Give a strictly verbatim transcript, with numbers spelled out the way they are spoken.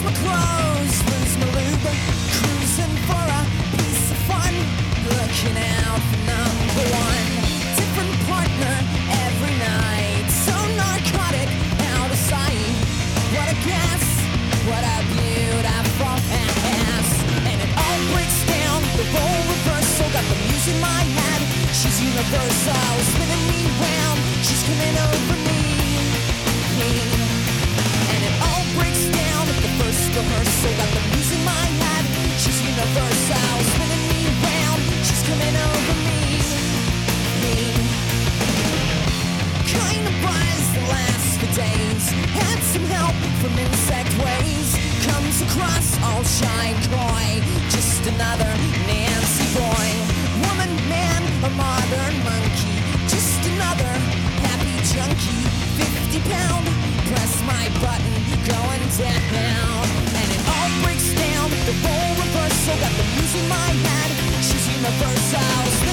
my clothes, lose my lube, cruising for a piece of fun, looking out for number one. Different partner every night, so narcotic, out of sight. What a guess, what a beautiful ass. And it all breaks down, the role reversal, got the muse in my head. She's universal, spinning me round, she's coming over me. And it all breaks down at the first rehearsal, got the muse in my head. She's universal, spinning me round, she's coming over me. Kind of buzz that lasts for days, had some help from insect ways. Comes across all shy coy, just another Nancy boy. Woman, man, a modern monkey, just another happy junkie. Fifty pound, press my button, going down. And it all breaks down, the role reversal, got the muse in my head. She's universal.